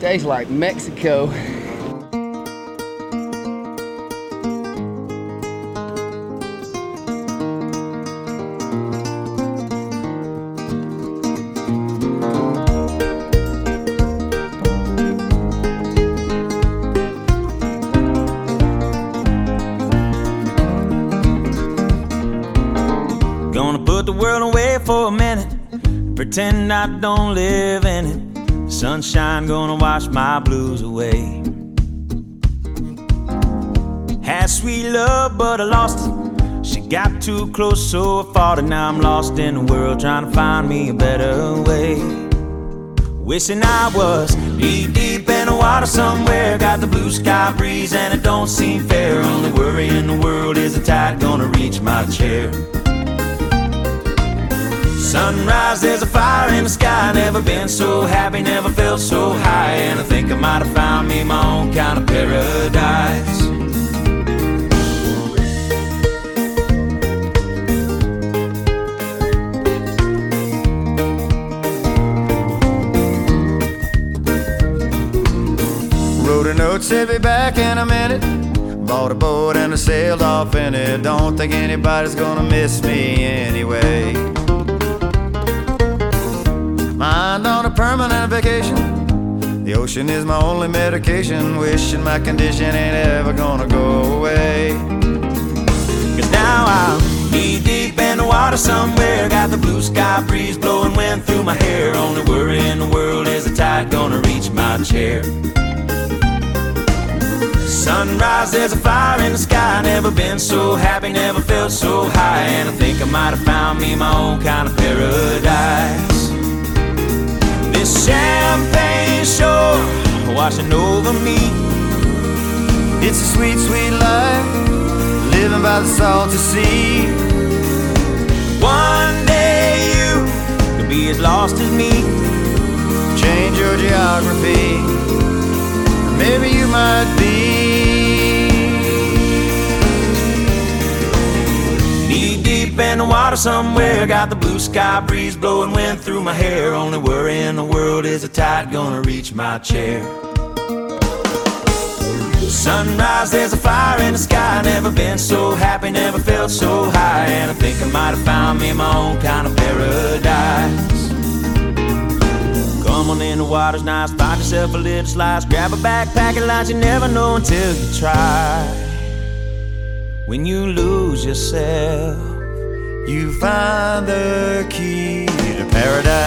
Tastes like Mexico. Gonna put the world away for a minute, pretend I don't live in it. Sunshine gonna wash my blues away. Had sweet love, but I lost it. She got too close, so I fought it. Now I'm lost in the world, trying to find me a better way. Wishing I was deep, deep in the water somewhere. Got the blue sky breeze and it don't seem fair. Only worry in the world is the tide gonna reach my chair. Sunrise, there's a fire in the sky. Never been so happy, never felt so high. And I think I might have found me my own kind of paradise. Wrote a note, said be back in a minute. Bought a boat and I sailed off in it. Don't think anybody's gonna miss me anyway. Mind on a permanent vacation. The ocean is my only medication. Wishing my condition ain't ever gonna go away. Cause now I'm knee deep in the water somewhere. Got the blue sky breeze blowing wind through my hair. Only worry in the world is the tide gonna reach my chair. Sunrise, there's a fire in the sky. Never been so happy, never felt so high. And I think I might have found me my own kind of paradise. This champagne shore washing over me. It's a sweet, sweet life, living by the salty sea. One day you could be as lost as me. Change your geography, maybe you might be. Knee deep in the water somewhere. Got the blue sky breeze blowing wind through my hair. Only worry in the world is the tide gonna reach my chair. Sunrise, there's a fire in the sky. Never been so happy, never felt so high. And I think I might have found me my own kind of paradise. Come on in, the water's nice. Find yourself a little slice. Grab a backpack and lunch. You never know until you try. When you lose yourself, You find the key to paradise.